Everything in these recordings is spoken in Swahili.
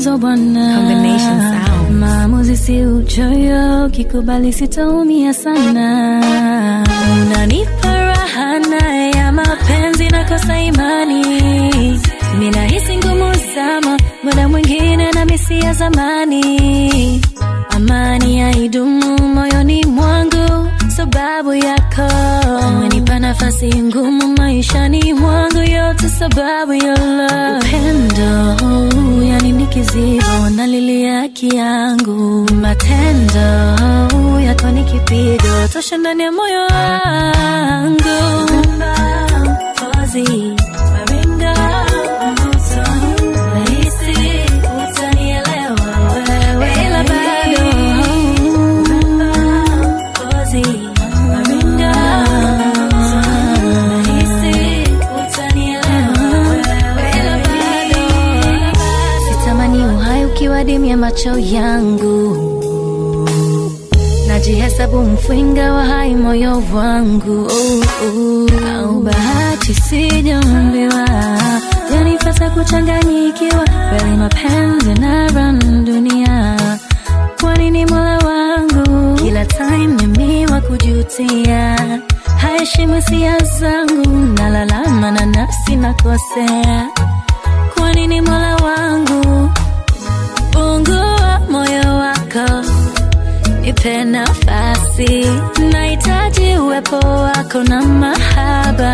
mafunzo bwana. Combination sound. Maamuzi si uchoyo, kikubali sitaumia sana. Unanipa raha na ya mapenzi na kosa imani. Mina hisi ngumu sama, muda mwingine na misi ya zamani. Amani ya idumu moyoni mwangu sababu yako. Umenipa nafasi ngumu maishani mwangu yote sababu ya love. Upendo yani nikizibo nalilia haki yangu. Matendo yako ni kipigo tosha ndani ya moyo wangu. Pozi maringa mvuto nahisi utanielewa wewe ila bado. Pozi maringa nahisi utanielewa wewe ila bado. Sitamani uhai ukiwa dimu ya macho yangu. Najihesabu mfinga wa hai moyo wangu. Au bahati sijaambiwa, yanifasa kuchanganyikiwa. Kweli mapenzi na run dunia. Kwa nini Mola wangu kila time mimi wa kujutia? Haheshimu hisia zangu, nalalama na nafsi nakosea. Kwa nini Mola wangu? Fungua moyo wako, nipe nafasi. Nahitaji uwepo wako na mahaba.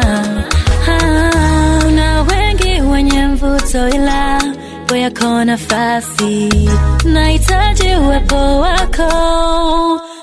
Na wengi wenye mvuto ila wako nafasi. Nahitaji uwepo wako.